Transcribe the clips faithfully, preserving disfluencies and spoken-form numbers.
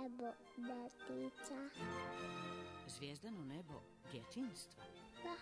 nebo detica. Zvijezdano nebo djetinjstva? Da.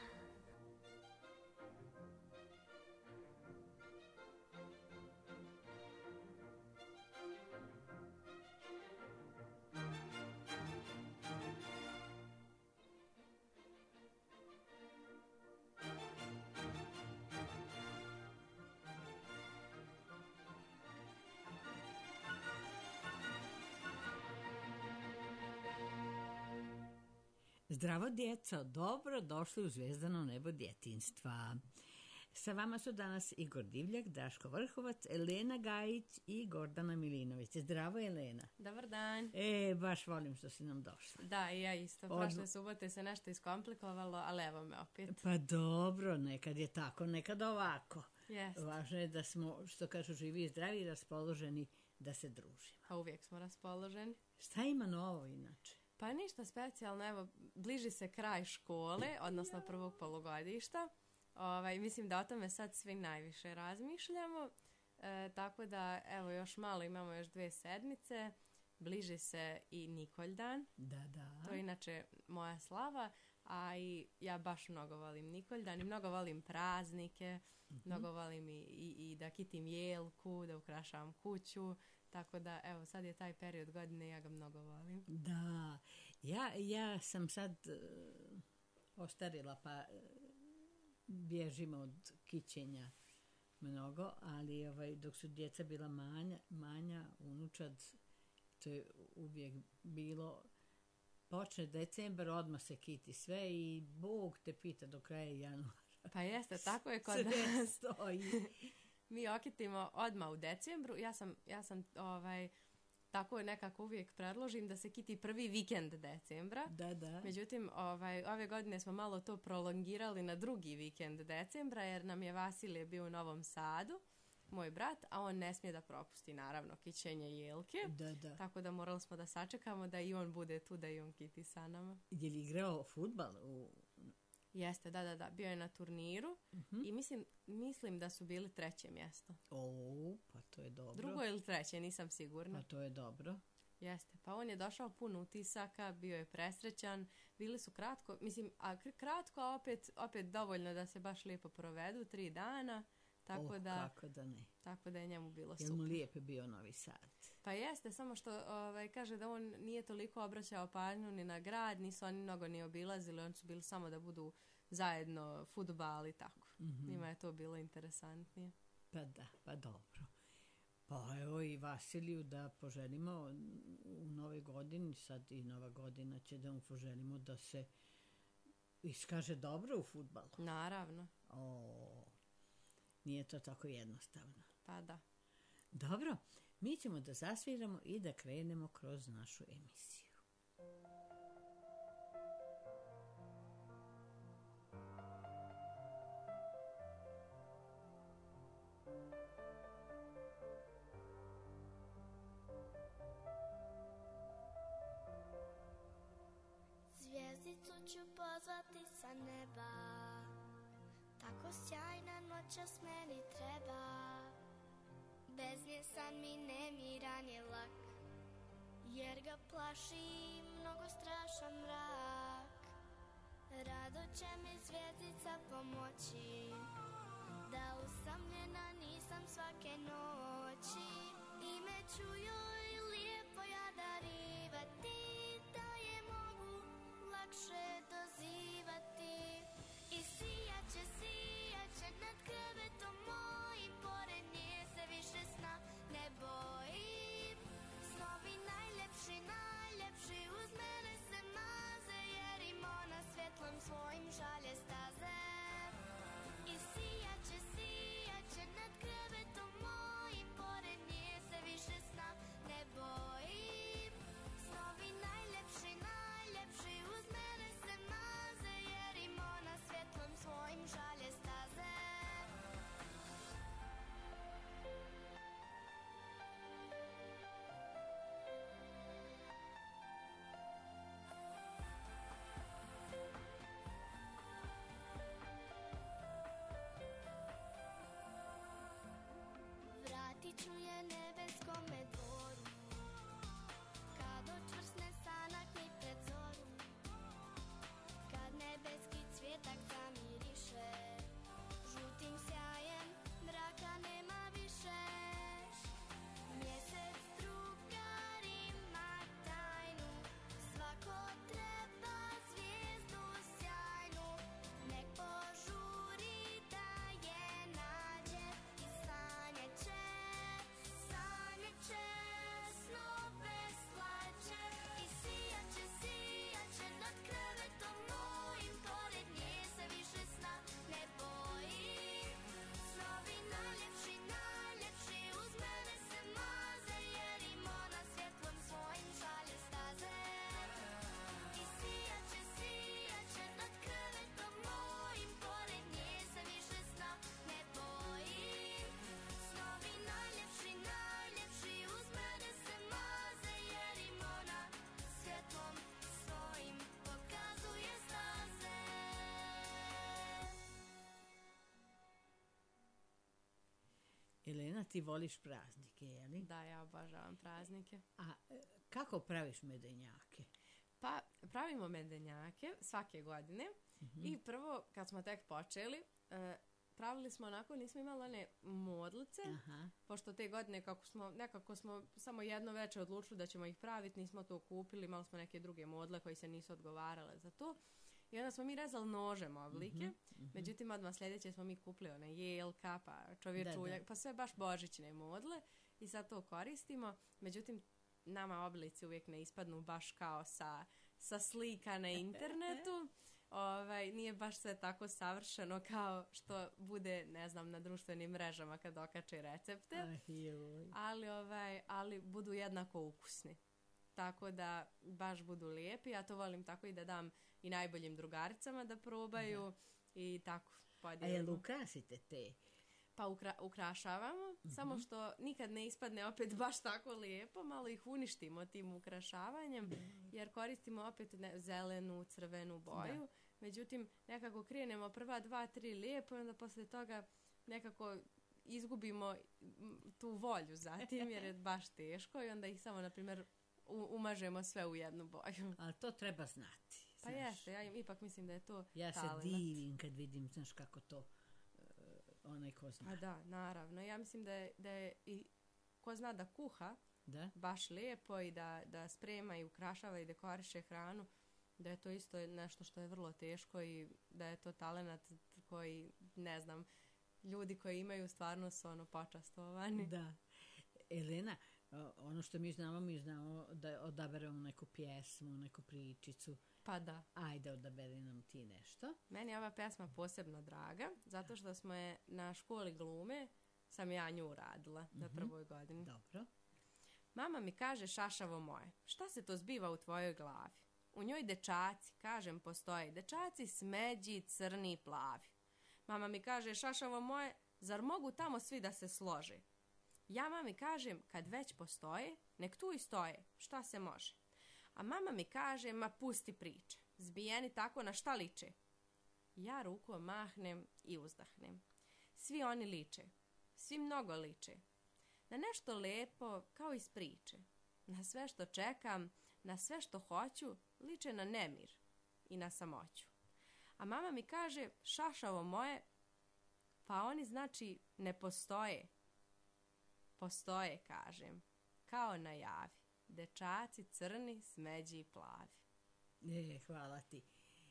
Zdravo djeco, dobro došli u Zvijezdano nebo djetinjstva. Sa vama su danas Igor Divljak, Daško Vrhovac, Elena Gajić i Gordana Milinović. Zdravo, Elena. Dobar dan. E, baš volim što si nam došla. Da, i ja isto. Prošle subote se nešto iskomplikovalo, ali evo me opet. Pa dobro, nekad je tako, nekad ovako. Jest. Važno je da smo, što kažu, živi i zdravi i raspoloženi da se družimo. Pa uvijek smo raspoloženi. Šta ima novo inače? Pa ništa specijalno, evo, bliži se kraj škole, odnosno prvog polugodišta. Ovaj, mislim da o tome sad svi najviše razmišljamo, e, tako da, evo, još malo, imamo još dve sedmice, bliži se i Nikoljdan. Da, da. To je inače moja slava, a i ja baš mnogo volim Nikoljdan i mnogo volim praznike, mm-hmm. mnogo volim i, i, i da kitim jelku, da ukrašavam kuću. Tako da, evo, sad je taj period godine i ja ga mnogo volim. Da, ja, ja sam sad uh, ostarila, pa uh, bježim od kićenja mnogo, ali ovaj, dok su djeca bila manja, manja, unučad, to je uvijek bilo, počne decembar, odmah se kiti sve i Bog te pita do kraja januara. Pa jeste, tako je kod nas. Stoji. Mi okitimo odmah u decembru. Ja sam, ja sam ovaj, tako nekako uvijek predložim da se kiti prvi vikend decembra. Da, da. Međutim, ovaj, ove godine smo malo to prolongirali na drugi vikend decembra, jer nam je Vasilije bio u Novom Sadu, moj brat, a on ne smije da propusti, naravno, kićenje jelke. Da, da. Tako da morali smo da sačekamo da i on bude tu, da i on kiti sa nama. Je li igrao fudbal u... Jeste, da, da, da. Bio je na turniru uh-huh. i mislim, mislim da su bili treće mjesto. O, pa to je dobro. Drugo ili treće, nisam sigurna. Pa to je dobro. Jeste, pa on je došao pun utisaka, bio je presrećan, bili su kratko, mislim, a kratko, a opet, opet dovoljno da se baš lijepo provedu, tri dana. Tako oh, da, kako da ne. Tako da je njemu bilo super. Jel mu lijep je bio Novi Sad? Pa jeste, samo što ovaj, kaže da on nije toliko obraćao pažnju ni na grad, nisu oni mnogo ni obilazili, oni su bili samo da budu zajedno fudbal i tako. Mm-hmm. Njima je to bilo interesantnije. Pa da, pa dobro. Pa evo i Vasiliju da poželimo u nove godini, sad i nova godina će da mu poželimo da se iskaže dobro u fudbalu. Naravno. O, nije to tako jednostavno. Pa da. Dobro, mi ćemo da zasviramo i da krenemo kroz našu emisiju. Zvijezdicu ću pozvati sa neba, tako sjajna noćas meni treba. Bez nje san mi nemiran je lak, jer ga plaši mnogo strašan mrak. Rado će mi zvijezdica pomoći, da usamljena nisam svake noći. Ime ću joj lijepo ja darivati, da je mogu lakše dozivati. I sijaće, sijaće nad krevetom mojim, pored nje se više sna ne bojim. Snovi najljepši, najljepši uz mene se maze, jer im ona svjetlom svojim šalje staze. I sijaće, sijaće nad krevetom mojim, Elena, ti voliš praznike, je li? Da, ja obožavam praznike. A e, kako praviš medenjake? Pa pravimo medenjake svake godine mm-hmm. i prvo kad smo tek počeli e, pravili smo onako, nismo imali one modlice, Aha. pošto te godine kako smo, nekako smo samo jedno večer odlučili da ćemo ih praviti, nismo to kupili, imali smo neke druge modle koji se nisu odgovarale za to. I onda smo mi rezali nožem oblike, mm-hmm. međutim odmah sljedeće smo mi kupili one jelka, pa čovječuljak, pa sve baš božićne modle i sad to koristimo. Međutim, nama oblici uvijek ne ispadnu baš kao sa, sa slika na internetu. Ovaj, nije baš sve tako savršeno kao što bude, ne znam, na društvenim mrežama kad okače recepte, ali, ovaj, ali budu jednako ukusni. Tako da baš budu lijepi. Ja to volim tako i da dam i najboljim drugaricama da probaju da. I tako podijelimo. A jel ukrasite te? Pa ukra- ukrašavamo, mm-hmm. samo što nikad ne ispadne opet baš tako lijepo, malo ih uništimo tim ukrašavanjem, mm-hmm. jer koristimo opet ne, zelenu, crvenu boju. Da. Međutim, nekako krenemo prva dva, tri lijepo i onda poslije toga nekako izgubimo tu volju za tim jer je baš teško i onda ih samo, na primjer, umažemo sve u jednu boju. Ali to treba znati. Pa znaš. jeste, ja ipak mislim da je to ja talent. se divim kad vidim, znaš kako to uh, onaj ko zna. Pa da, naravno. Ja mislim da je, da je i ko zna da kuha da? baš lijepo i da, da sprema i ukrašava i dekoriše hranu, da je to isto nešto što je vrlo teško i da je to talent koji, ne znam, ljudi koji imaju stvarno su ono počastovani. Da. Elena, ono što mi znamo, mi znamo da odaberemo neku pjesmu, neku pričicu. Pa da. Ajde, odaberi nam ti nešto. Meni je ova pjesma posebno draga, zato što smo je na školi glume, sam ja nju radila mm-hmm. na prvoj godini. Dobro. Mama mi kaže, šašavo moje, šta se to zbiva u tvojoj glavi? U njoj dečaci, kažem, postoje. Dečaci smeđi, crni, plavi. Mama mi kaže, šašavo moje, zar mogu tamo svi da se slože? Ja mami kažem, kad već postoje, nek tu i stoje, šta se može. A mama mi kaže, ma pusti priče, zbijeni tako na šta liče. Ja rukom mahnem i uzdahnem. Svi oni liče, svi mnogo liče. Na nešto lepo kao iz priče. Na sve što čekam, na sve što hoću, liče na nemir i na samoću. A mama mi kaže, šašavo moje, pa oni znači ne postoje. Postoje, kažem, kao na javi. Dečaci crni, smeđi i plavi. E, hvala ti.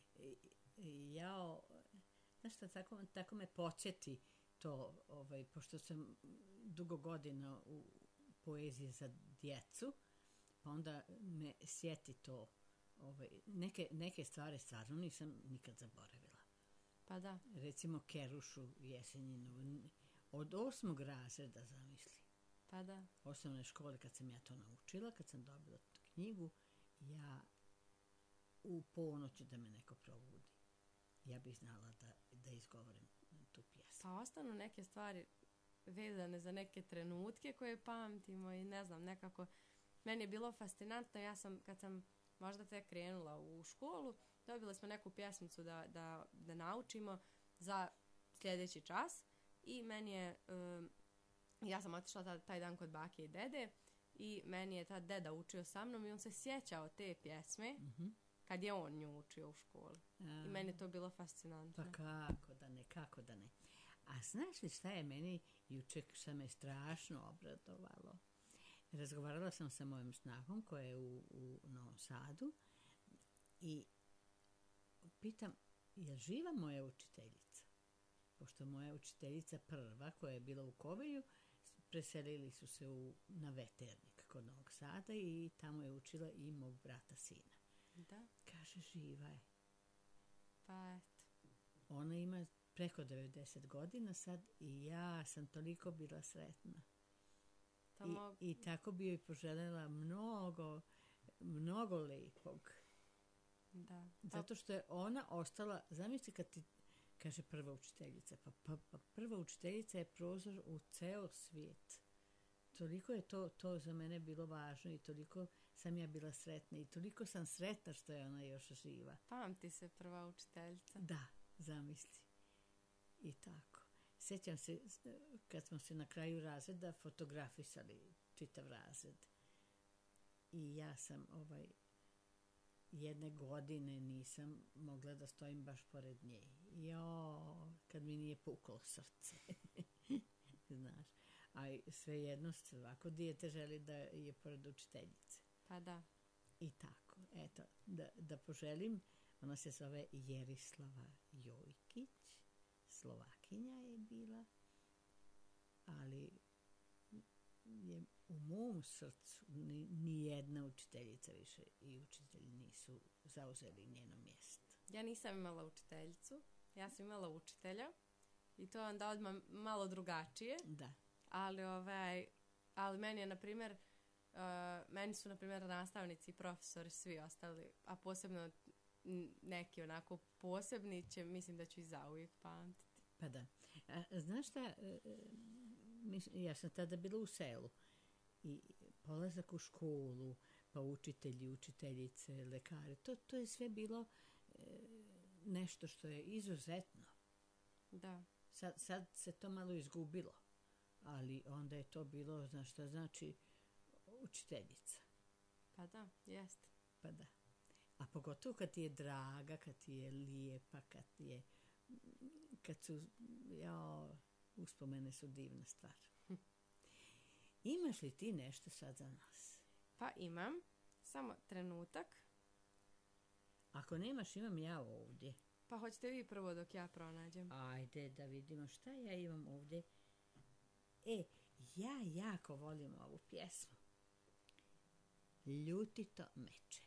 Ja, znaš šta, tako, tako me početi to, ovaj, pošto sam dugo godina u poeziji za djecu, pa onda me sjeti to, ovaj, neke, neke stvari stvarno nisam nikad zaboravila. Pa da. Recimo Kerušu Jesenjinu, od osmog razreda, zamisli. Pa da. Osnovne škole, kad sam ja to naučila, kad sam dobila knjigu, ja u ponoć da me neko probudi. Ja bih znala da, da izgovorim tu pjesmu. Pa ostanu neke stvari vezane za neke trenutke koje pamtimo i ne znam, nekako meni je bilo fascinantno. Ja sam, kad sam možda tek krenula u školu, dobili smo neku pjesmicu da, da, da naučimo za sljedeći čas i meni je... Um, ja sam otišla taj, taj dan kod bake i dede i meni je ta deda učio sa mnom i on se sjećao te pjesme mm-hmm. kad je on nju učio u školi. A, i meni je to bilo fascinantno. Pa kako da ne, kako da ne. A znaš li šta je meni jučer, šta me strašno obradovalo? Razgovarala sam sa mojom snahom koja je u, u Novom Sadu i pitam, je li živa moja učiteljica? Pošto moja učiteljica prva, koja je bila u Kovilju, preselili su se u, na Veternik kod Novog Sada i tamo je učila i mog brata sina. Da. Kaže, živa je. Pa eto. Ona ima preko devedeset godina sad i ja sam toliko bila sretna. I, mogu... I tako bi joj poželjela mnogo, mnogo lijepog. Da. Zato što je ona ostala, zamisli kad ti kaže prva učiteljica, pa, pa, pa prva učiteljica je prozor u ceo svijet. Toliko je to, to za mene bilo važno i toliko sam ja bila sretna i toliko sam sretna što je ona još živa. Pamti se prva učiteljica. Da, zamisli. I tako. Sjećam se kad smo se na kraju razreda fotografisali čitav razred. I ja sam ovaj jedne godine nisam mogla da stojim baš pored nje. Jo, kad mi nije puklo srce. Znaš. A svejedno svako dijete želi da je pored učiteljice. Pa da. I tako. Eto, da, da poželim. Ona se zove Jerislava Jojkić. Slovakinja je bila. Ali je u mom srcu ni, ni jedna učiteljica više i učitelji nisu zauzeli njeno mjesto. Ja nisam imala učiteljicu, ja sam imala učitelja i to onda odmah malo drugačije. Da. Ali, ovaj, ali meni je, na primjer, uh, meni su, na primjer, nastavnici i profesori svi ostali, a posebno neki onako posebni će, mislim da ću i zauvijek pamtiti. Pa da. A, znaš šta, ja sam tada bila u selu i polazak u školu, pa učitelji, učiteljice, lekari, to, to je sve bilo e, nešto što je izuzetno. Da. Sad, sad se to malo izgubilo, ali onda je to bilo, znaš šta znači, učiteljica. Pa da, jeste. Pa da. A pogotovo kad ti je draga, kad ti je lijepa, kad ti je, kad su, ja, uspomene su divna stvar. Hm. Imaš li ti nešto sad za nas? Pa imam, samo trenutak. Ako nemaš, imam ja ovdje. Pa hoćete vi prvo dok ja pronađem? Ajde da vidimo šta ja imam ovdje. E, ja jako volim ovu pjesmu. Ljutito meče.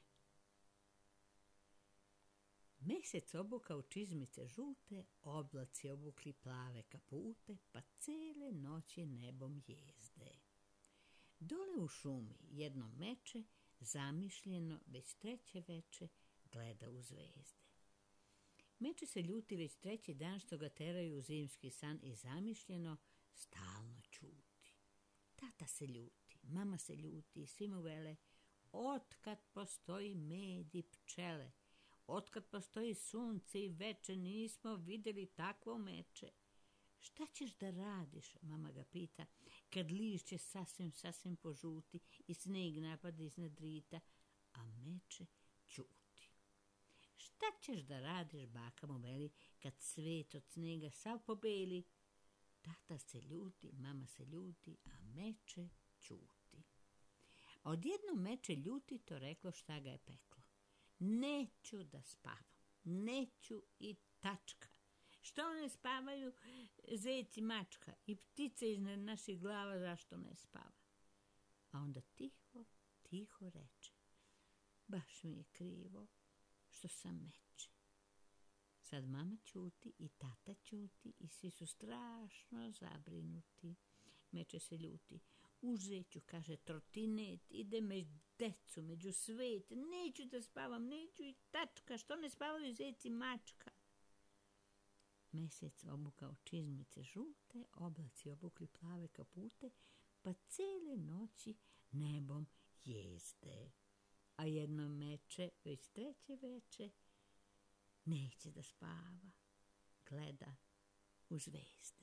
Mesec obukao čizmice žute, oblaci obukli plave kapute, pa cele noći nebom jezde. Dole u šumi jedno meče, zamišljeno već treće veče, gleda u zvezde. Meče se ljuti već treći dan što ga teraju u zimski san i zamišljeno stalno ćuti. Tata se ljuti, mama se ljuti i svi mu vele, otkad postoji med i pčele, otkad postoji sunce i veče, nismo vidjeli takvo meče. Šta ćeš da radiš, mama ga pita, kad lišće sasvim, sasvim požuti i sneg napada iznad rita, a meče ćuti. Šta ćeš da radiš, baka mu veli, kad svet od snega sav pobeli? Tata se ljuti, mama se ljuti, a meče ćuti. A odjednom meče ljuti to reklo šta ga je peklo. Neću da spavam, neću i tačka. Što ne spavaju zec i mačka i ptice iznad naših glava, zašto ne spava? A onda tiho, tiho reče, baš mi je krivo što sam meče. Sad mama ćuti i tata ćuti i svi su strašno zabrinuti. Meče se ljuti. U zeću, kaže trotinet, ide među decu, među svet. Neću da spavam, neću i tačka, što ne spavaju zec i mačka. Mesec obukao čizmice žute, oblaci obukli plave kapute, pa cele noći nebom jezde. A jedno meče, već treće veče, neće da spava, gleda u zvezde.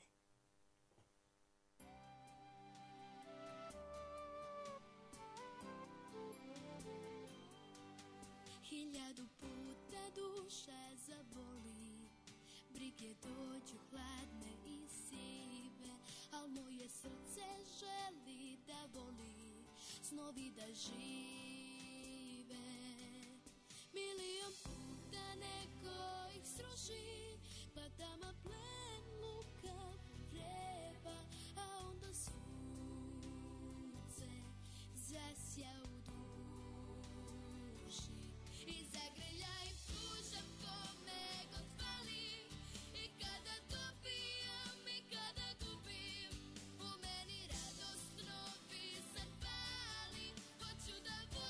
Hiljadu puta duša zaboli, brige dođu hladne i sive, al moje srce želi da voli, snovi da žive. Milion puta neko ih sruši, pa tama plen luka vreba, a onda sunce zasja u duši i zagrlja i pružam kome god fali. I kada dobijam i kada gubim, u meni radost novi san pali. Hoću da volim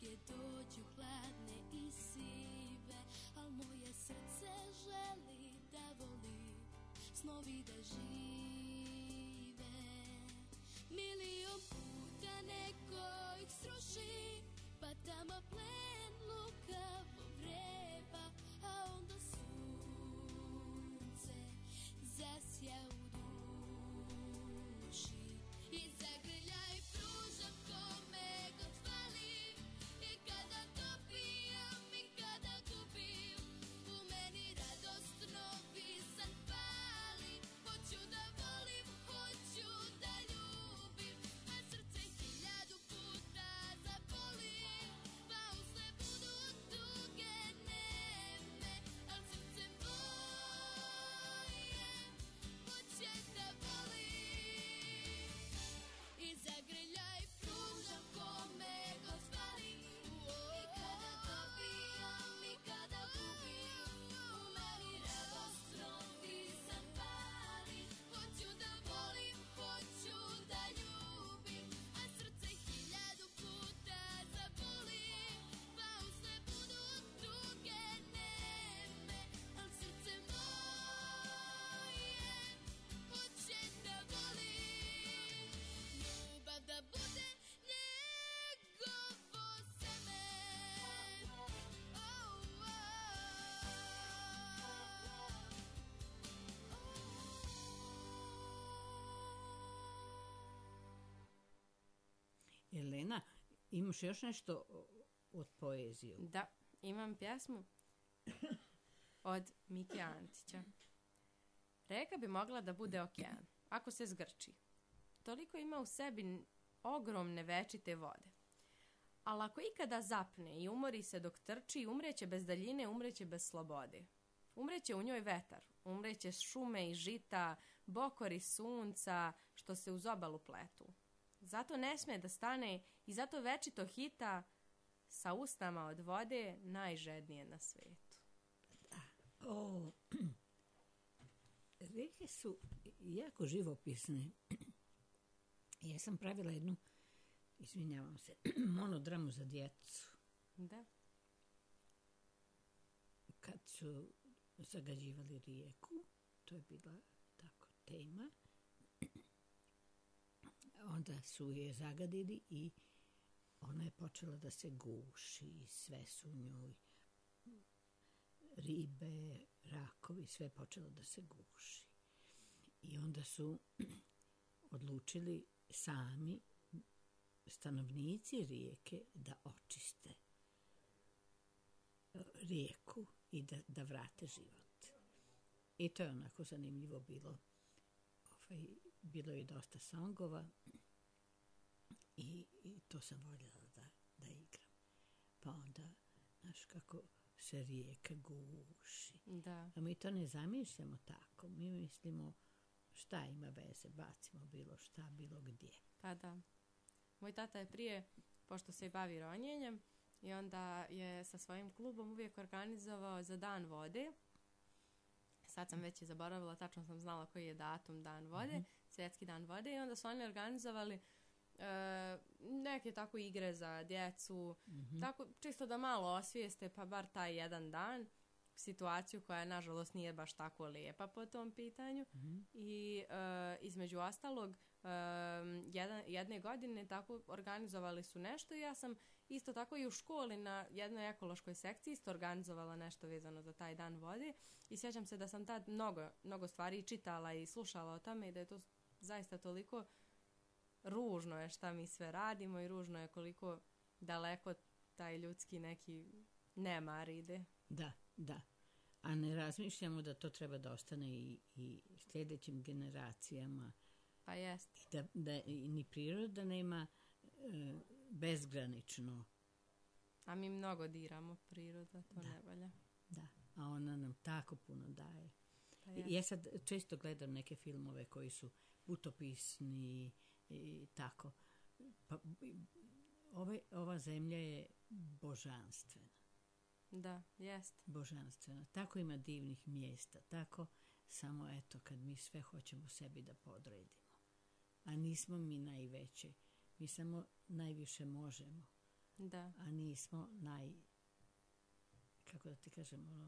Ruke dođu hladne i sive, al moje srce želi da voli, snovi da žive. Milion puta neko ih sruši, pa tamo plen lukavo vreba, a onda sunce zasja u duši i zagrlja i pruža kome god fali. I kada dobijam i kada gubim, u meni radost novi san pali. Hoću da volim, hoću da ljubim, a srce hiljadu puta zaboli, pa usle budu tuge neme, al srce moje hoće da voli. I zagrljaj pružam kome god fali. I kada dobijam i kada gubim, u meni radost novi san pali. Hoću da volim, hoću da ljubim, a srce hiljadu puta zaboli, pa usle budu tuge neme, al srce moje hoće da voli. Ljubav da bude njegovo seme. Oh, oh, Elena, imaš još nešto od poezije? Da, imam pjesmu od Mike Antića. Reka bi mogla da bude okean, ako se zgrči. Toliko ima u sebi ogromne večite vode. Ali ako ikada zapne i umori se dok trči, umreće bez daljine, umreće bez slobode. Umreće u njoj vetar, umreće šume i žita, bokori sunca što se uz obalu pletu. Zato ne sme da stane i zato večito hita sa usnama od vode najžednije na svetu. O, reke su jako živopisne. Ja sam pravila jednu, izvinjavam se, monodramu za djecu. Da. Kad su zagađivali rijeku, to je bila tako tema, onda su je zagadili i ona je počela da se guši, sve su u njoj, ribe, rakovi, sve je počelo da se guši. I onda su odlučili sami stanovnici rijeke da očiste rijeku i da, da vrate život. I to je onako zanimljivo bilo. Ovaj, bilo je dosta songova i, i to sam voljela da, da igram. Pa onda, znaš kako se rijeka guši. Da. A mi to ne zamišljamo tako. Mi mislimo šta ima veze, bacimo bilo šta, bilo gdje. Pa da. Moj tata je prije, pošto se i bavi ronjenjem, i onda je sa svojim klubom uvijek organizovao za dan vode. Sad sam već i zaboravila, tačno sam znala koji je datum dan vode, mm-hmm. svjetski dan vode, i onda su oni organizovali e, neke tako igre za djecu, mm-hmm. tako čisto da malo osvijeste, pa bar taj jedan dan, situaciju koja nažalost nije baš tako lijepa po tom pitanju. Mm-hmm. I e, između ostalog e, jedan, jedne godine tako organizovali su nešto i ja sam isto tako i u školi na jednoj ekološkoj sekciji isto organizovala nešto vezano za taj dan vode i sjećam se da sam tad mnogo, mnogo stvari čitala i slušala o tome i da je to zaista toliko ružno je šta mi sve radimo i ružno je koliko daleko taj ljudski neki nemar ide. Da, da. A ne razmišljamo da to treba da ostane i, i sljedećim generacijama. Pa jest. Da, da ni priroda nema e, bezgranično. A mi mnogo diramo priroda, to da. ne valja. Da, a ona nam tako puno daje. Pa I ja sad često gledam neke filmove koji su putopisni i tako. Pa, ove, ova zemlja je božanstvena. Da, jest. Božanstvena. Tako ima divnih mjesta. Tako samo eto kad mi sve hoćemo sebi da podredimo. A nismo mi najveće. Mi samo najviše možemo. Da. a nismo naj, kako da ti kažem, ono,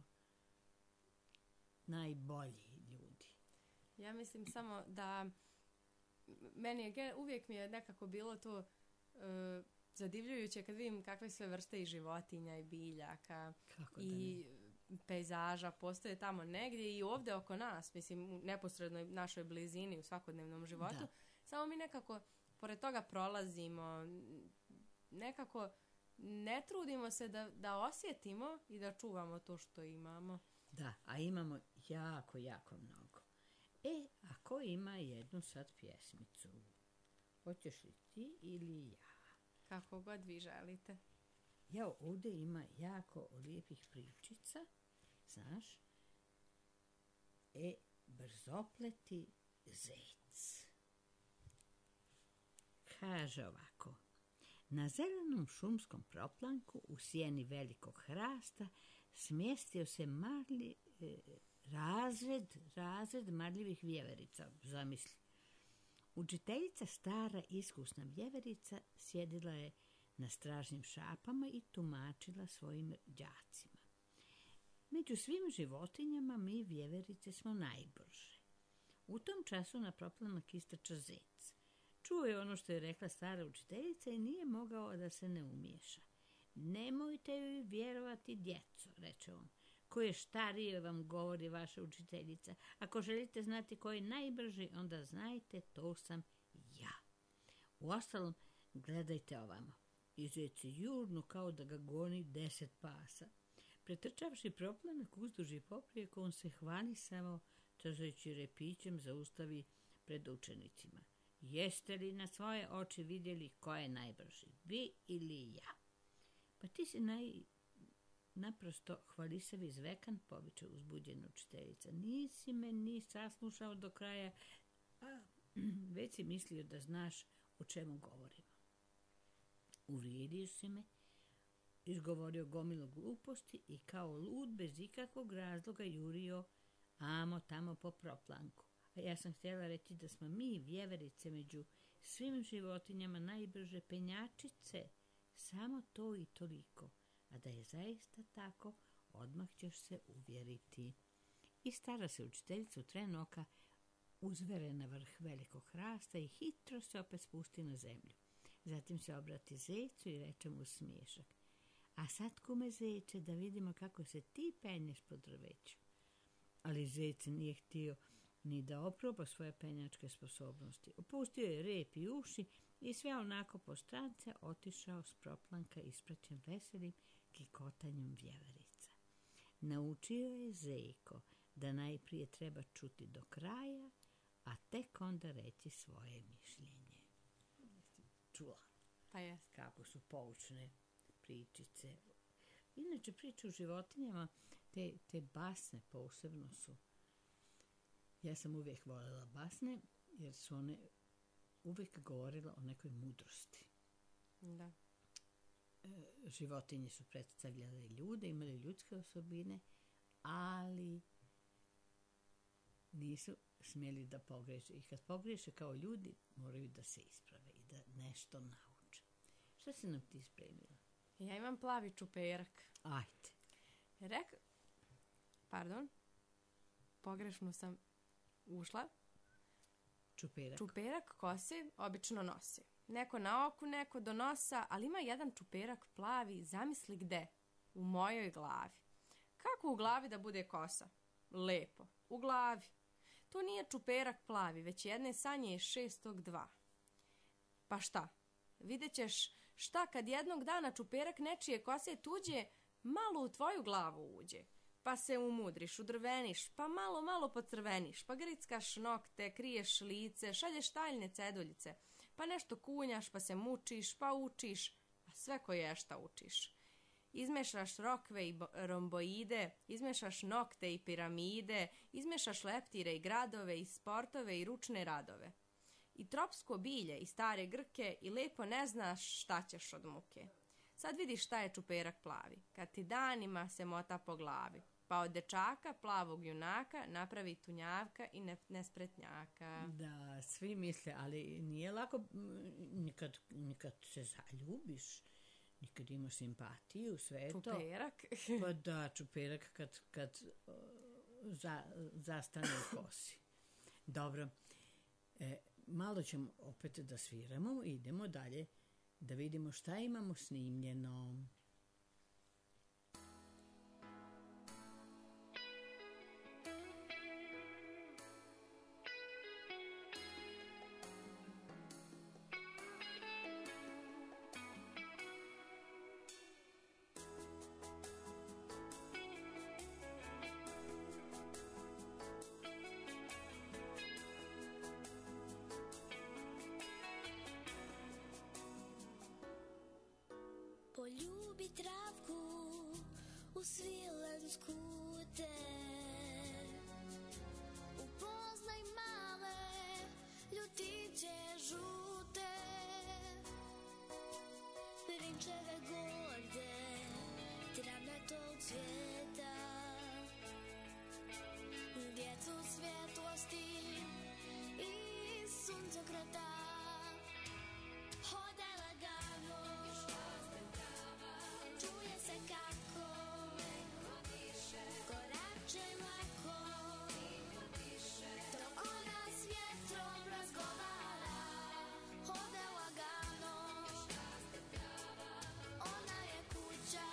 najbolji ljudi. Ja mislim samo da meni je ge- uvijek mi je nekako bilo to e, zadivljujuće kad vidim kakve sve vrste i životinja i biljaka Kako i pejzaža postoje tamo negdje i ovdje oko nas, mislim u neposrednoj našoj blizini u svakodnevnom životu. Da. Samo mi nekako pored toga prolazimo, nekako ne trudimo se da, da osjetimo i da čuvamo to što imamo. Da, a imamo jako, jako mnogo. E, a ko ima jednu sad pjesmicu? Hoćeš li ti ili ja? Kako god vi želite. Ja, ovdje ima jako lijepih pričica, znaš. E, brzopleti zec. Kaže ovako. Na zelenom šumskom proplanku u sjeni velikog hrasta smjestio se mali e, razred, razred marljivih vjeverica, zamisli. Učiteljica, stara iskusna vjeverica, sjedila je na stražnim šapama i tumačila svojim đacima. Među svim životinjama mi vjeverice smo najbrže. U tom času na proplanak istrča zec. Čuo je ono što je rekla stara učiteljica i nije mogao da se ne umiješa. Nemojte joj vjerovati, djeco, reče on. Ko je starije vam govori vaša učiteljica. Ako želite znati ko je najbrži, onda znajte, to sam ja. Uostalom, gledajte ovamo. I zec je jurno kao da ga goni deset pasa. Pretrčavši proplanak uzduž i poprijeko, on se hvali samo trzajući repićem zaustavi pred učenicima. Jeste li na svoje oči vidjeli ko je najbrži, vi ili ja? Pa ti si naj... naprosto hvalisavi zvekan, poviče uzbuđena učiteljica. Nisi me ni saslušao do kraja, a već si mislio da znaš o čemu govorimo. Uvrijedio si me, izgovorio gomilu gluposti i kao lud bez ikakvog razloga jurio amo tamo po proplanku. A ja sam htjela reći da smo mi, vjeverice, među svim životinjama najbrže penjačice, samo to i toliko. A da je zaista tako, odmah ćeš se uvjeriti. I stara se učiteljica u tren oka uzvere na vrh velikog hrasta i hitro se opet spusti na zemlju. Zatim se obrati zecu i reče mu smiješak. A sad, kume zeče, da vidimo kako se ti penješ po drveću. Ali zec nije htio ni da oproba svoje penjačke sposobnosti. Opustio je rep i uši i sve onako po strance otišao s proplanka ispraćen veselim kikotanjem vjeverica. Naučio je zeko da najprije treba čuti do kraja, a tek onda reći svoje mišljenje. Čula Pa jest. kako su poučne pričice. Inače, priče o životinjama, te, te basne posebno su. Ja sam uvijek voljela basne, jer su one uvijek govorile o nekoj mudrosti. Da. E, životinje su predstavljale ljude, imali ljudske osobine, ali nisu smjeli da pogreše. I kad pogreše kao ljudi, moraju da se isprave i da nešto nauče. Šta si nam ti spremila? Ja imam plavi čuperak. Ajde. Rek... Pardon. Pogrešno sam ušla. Čuperak. Čuperak kose obično nosi. Neko na oku, neko do nosa, ali ima jedan čuperak plavi, zamisli gde? U mojoj glavi. Kako u glavi da bude kosa? Lepo. U glavi. To nije čuperak plavi, već jedne sanje šestog dva. Pa šta? Vidjet ćeš šta kad jednog dana čuperak nečije kose tuđe malo u tvoju glavu uđe. Pa se umudriš, udrveniš, pa malo, malo pocrveniš, pa grickaš nokte, kriješ lice, šalješ taljne ceduljice, pa nešto kunjaš, pa se mučiš, pa učiš, a sve koje šta učiš. Izmešaš rokve i romboide, izmešaš nokte i piramide, izmešaš leptire i gradove i sportove i ručne radove. I tropsko bilje i stare grke i lepo ne znaš šta ćeš od muke. Sad vidiš šta je čuperak plavi, kad ti danima se mota po glavi. Pa od dečaka, plavog junaka, napravi tunjavka i ne, nespretnjaka. Da, svi misle, ali nije lako nikad, nikad se zaljubiš. i kad imaš simpatiju, sve to. Čuperak. Pa da, čuperak kad, kad uh, za, zastane u kosi. Dobro, e, malo ćemo opet da sviramo i idemo dalje da vidimo šta imamo snimljeno. Poljubi travku u svilensku te, upoznaj male ljutiće žute, prinčeve gorde travnatog svijeta, djecu svjetlosti i suncokreta. Hode lagano, čuje se kako korače lako, dok ona s vjetrom razgovara. Hode lagano, ona je kuća,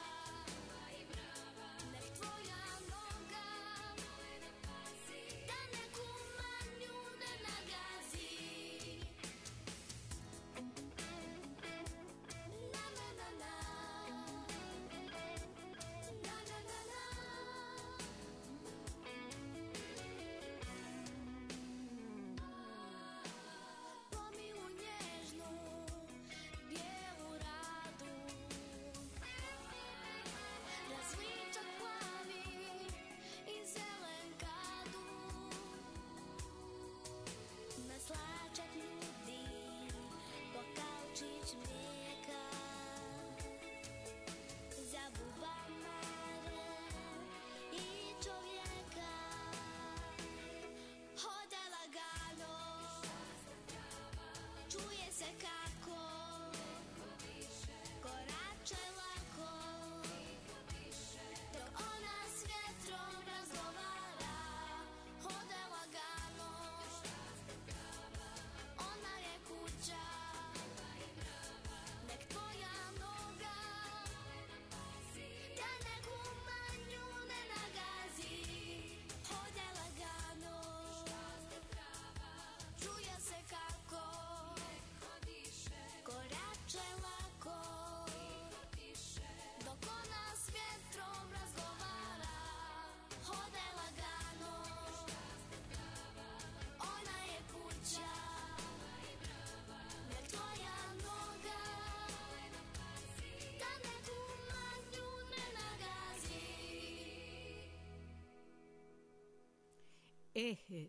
nek tvoja noga da neku manju ne nagazi. Na na na na, na na na na. Pomilu nježnu bijelu radu, razvičak plavi i zelen kadu, maslačak nudi pokalčić mlijeka, za bubamare i čovjeka. Hode lagano, čuje se kako korače lako, dok ona s vjetrom razgovara. Hode lagano, ona je kuća, nek tvoja noga da neku manju ne nagazi. Hode lagano, čuje se kako korače lako, dok ona s vjetrom razgovara. Hode lagano, ona je kuća, nek tvoja noga da neku manju ne nagazi. E, e,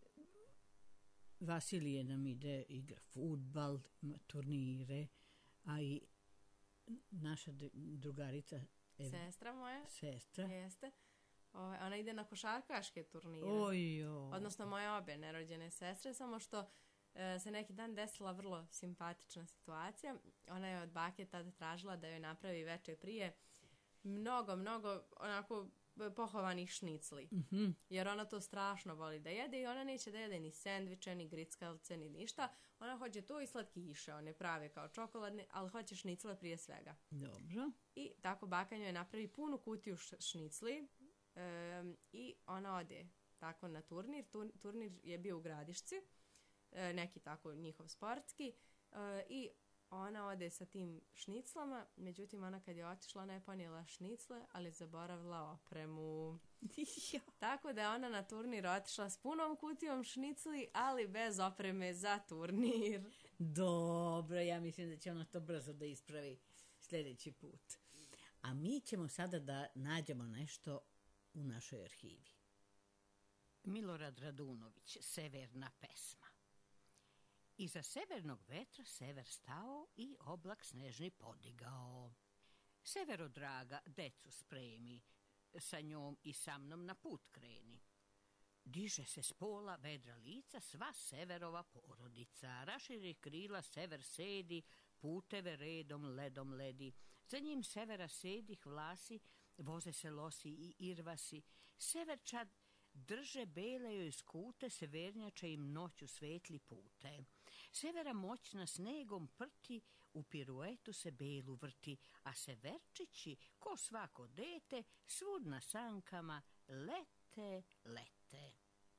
Vasilije nam ide igra fudbal, ima turnire, a i naša d- drugarica Eva, Sestra moja, sestra. jeste. Ovaj, ona ide na košarkaške turnire. Ojo. Odnosno moje obe nerođene sestre, samo što e, se neki dan desila vrlo simpatična situacija. Ona je od bake tada tražila da joj napravi veče prije mnogo, mnogo onako e, pohovanih šnicli. Mhm. Jer ona to strašno voli da jede i ona neće da jede ni sendviče, ni grickalice, ni ništa. Ona hoće to i slatkiše, one prave kao čokoladne, ali hoće šnicle prije svega. Dobro. I tako baka njoj napravi punu kutiju š- šnicli em, i ona ode tako na turnir. Tur- turnir je bio u Gradišci, e, neki tako njihov sportski, e, i ona ode sa tim šniclama, međutim ona kad je otišla ona je ponijela šnicle, ali zaboravila opremu. Tako da je ona na turnir otišla s punom kutijom šnicli, ali bez opreme za turnir. Dobro, ja mislim da će ona to brzo da ispravi sljedeći put. A mi ćemo sada da nađemo nešto u našoj arhivi. Milorad Radunović, Severna pesma. Iza severnog vetra sever stao i oblak snežni podigao. Severo draga, decu spremi, sa njom i sa mnom na put kreni. Diže se s pola vedra lica sva severova porodica, raširi krila sever sedi, puteve redom ledom ledi. Za njim severa sedih vlasi, voze se losi i irvasi. Severčad drže bele joj skute, severnjača im noću svetli pute. Severa moćna snegom prti, u piruetu se belu vrti, a severčići, ko svako dete, svud na sankama lete, lete.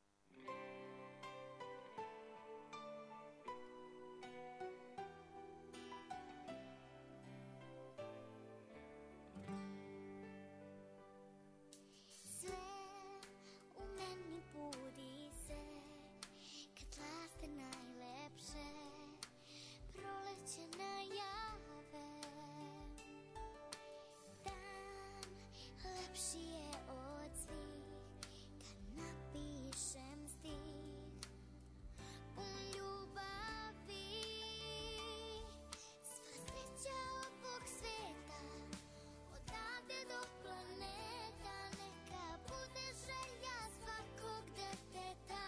Sve u meni budi se, kad laste najlepše proleće najave. Dan lepši je od svih, kad napišem stih pun ljubavi. Sva sreća ovog sveta, odavde do planeta, neka bude želja svakog deteta.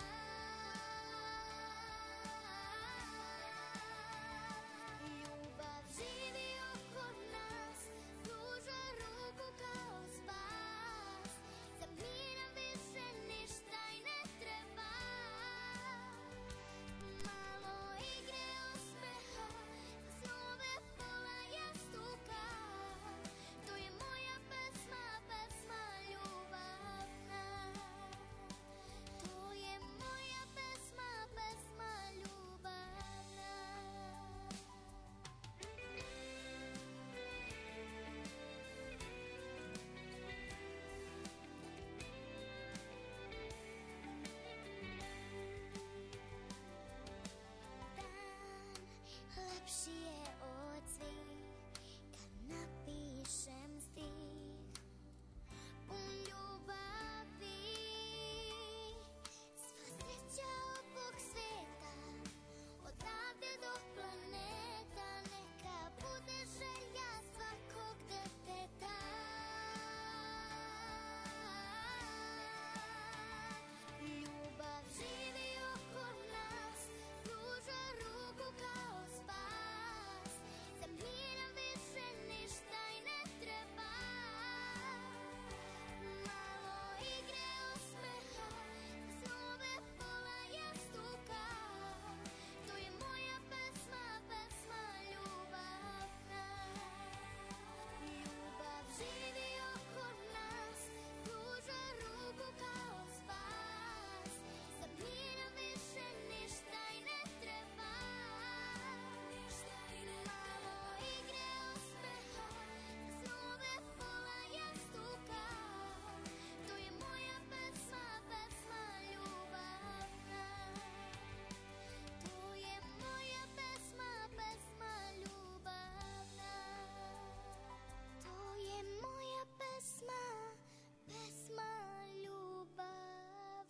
Ljubav živi oko nas, pruža ruku kao spas. Za mir nam više ništa i ne treba. Malo igre, osmeha, za snove pola jastuka. To je moja pesma, pesma ljubavna. To je moja pesma, pesma ljubavna. Dan lepši je od svih, kad napišem stih pun ljubavi. Sva sreća ovog sveta, odavde do planeta, neka bude želja svakog deteta. Ljubav živi oko nas, pruža ruku kao spas. Za mir nam više ništa i ne treba. Malo igre, osmeha, za snove pola jastuka. To je moja pesma, pesma ljubavna. Ljubav živi oko nas, pruža ruku kao spas. Za mir nam više ništa i ne treba. Malo igre, osmeha, za snove pola jastuka. To je moja pesma, pesma ljubavna. To je moja pesma, pesma ljubavna. To je moja pesma, pesma ljubavna.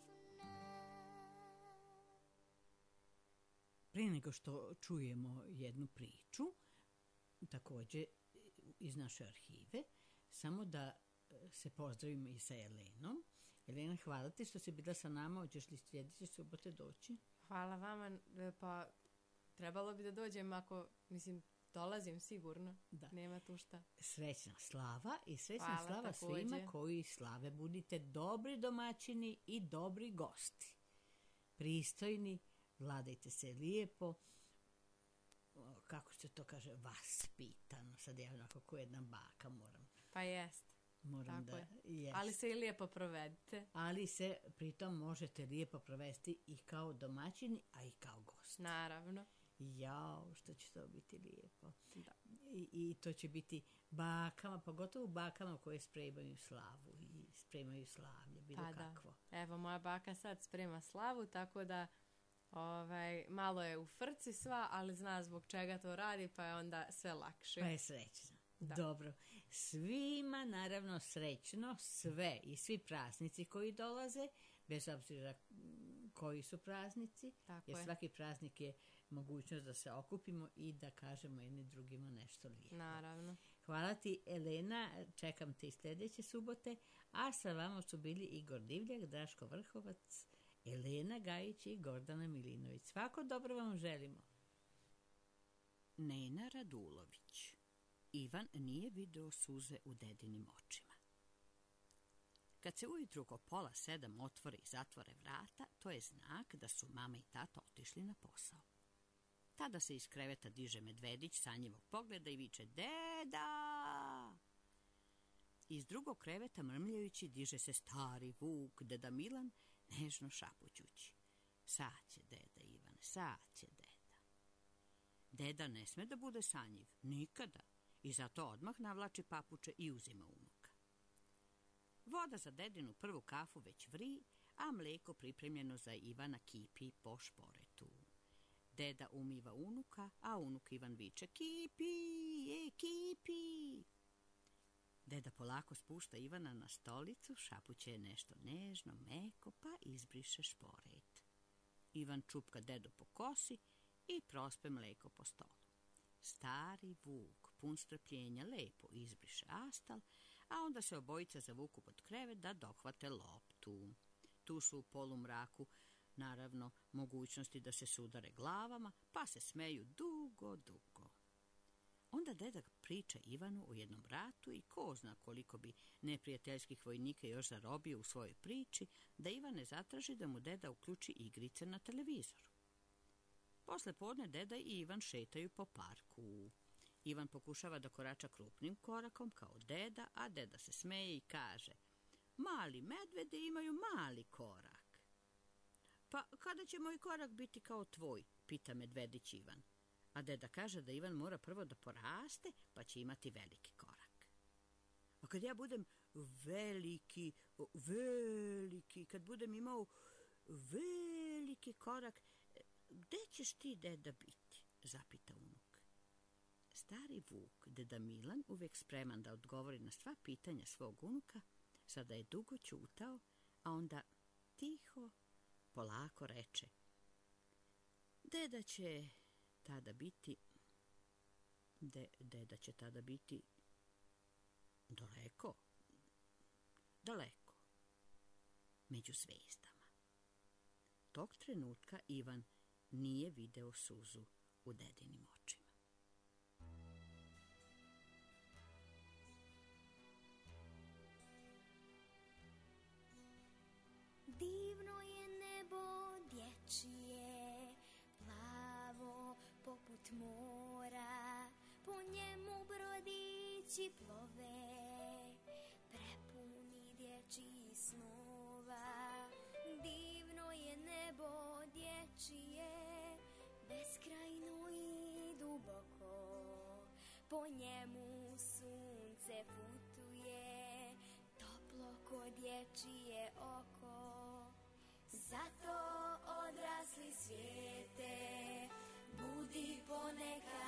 Prije nego što čujemo jednu priču, također iz naše arhive, samo da e, se pozdravimo i sa Elenom. Elena, hvala ti što si bila sa nama, hoćeš li sljedeće subote doći? Hvala vama, e, pa trebalo bi da dođem ako, mislim, dolazim sigurno. Da. Nema tu šta. Srećna slava i srećna Hvala, slava također. svima koji slave. Budite dobri domaćini i dobri gosti. Pristojni, vladajte se lijepo, o, kako se to kaže, vaspitano. Sad ja onako ko jedna baka moram, Pa jest. moram Tako da... je. Jest. Ali se i lijepo provedite. Ali se pritom možete lijepo provesti i kao domaćini, a i kao gost. Naravno. Jao, što će to biti lijepo. Da. I, I to će biti bakama, pogotovo bakama koje spremaju slavu i spremaju slavlje, bilo Pa da. kakvo. Evo, moja baka sad sprema slavu, tako da ovaj, malo je u frci sva, ali zna zbog čega to radi, pa je onda sve lakše. Pa je srećna. Da. Dobro. Svima naravno srećno, sve i svi praznici koji dolaze, bez obzira mm, koji su praznici, Tako jer je. svaki praznik je mogućnost da se okupimo i da kažemo jedni drugima nešto lijepo. Naravno. Hvala ti, Elena, čekam te i sljedeće subote, a sa vama su bili Igor Divljak, Draško Vrhovac, Elena Gajić i Gordana Milinović. Svako dobro vam želimo. Nena Radulović. Ivan nije video suze u dedinim očima. Kad se ujutru oko pola sedam otvore i zatvore vrata, to je znak da su mama i tata otišli na posao. Tada se iz kreveta diže Medvedić sanjivog pogleda i viče Deda! Iz drugog kreveta mrmljajući diže se stari Vuk, deda Milan, nežno šapućući. Sad će deda Ivane, sad će deda. Deda ne sme da bude sanjiv, nikada, i zato odmah navlači papuče i uzima unuka. Voda za dedinu prvu kafu već vri, a mleko pripremljeno za Ivana kipi po šporetu. Deda umiva unuka, a unuk Ivan viče Kipi, je, kipi! Deda polako spušta Ivana na stolicu, šapuće je nešto nežno, meko, pa izbriše šporet. Ivan čupka dedu po kosi i prospe mleko po stolu. Stari Vuk, pun strpljenja, lepo izbriše astal, a onda se obojica zavuku pod krevet da dohvate loptu. Tu su u polumraku, naravno, mogućnosti da se sudare glavama, pa se smeju dugo, dugo. Onda deda priča Ivanu o jednom ratu i ko zna koliko bi neprijateljskih vojnika još zarobio u svojoj priči, da Ivan ne zatraži da mu deda uključi igrice na televizoru. Posle podne deda i Ivan šetaju po parku. Ivan pokušava da korača krupnim korakom kao deda, a deda se smeje i kaže Mali medvede imaju mali korak. Pa kada će moj korak biti kao tvoj, pita Medvedić Ivan. A deda kaže da Ivan mora prvo da poraste, pa će imati veliki korak. A kad ja budem veliki, veliki, kad budem imao veliki korak, gde ćeš ti, deda, biti? Zapita unuk. Stari Vuk, deda Milan, uvek spreman da odgovori na sva pitanja svog unuka, sada je dugo ćutao, a onda tiho, polako reče Deda će tada biti de, deda će tada biti daleko, daleko, među zvezdama. Tog trenutka Ivan nije video suzu u dedinim očima. Divno je nebo dječje, plavo poput mora, po njemu brodići plove, prepuni dječjih snova. Divno je nebo dječje, beskrajno i duboko, po njemu sunce putuje, toplo ko dječje oko. Zato odrasli svijete, budi ponekad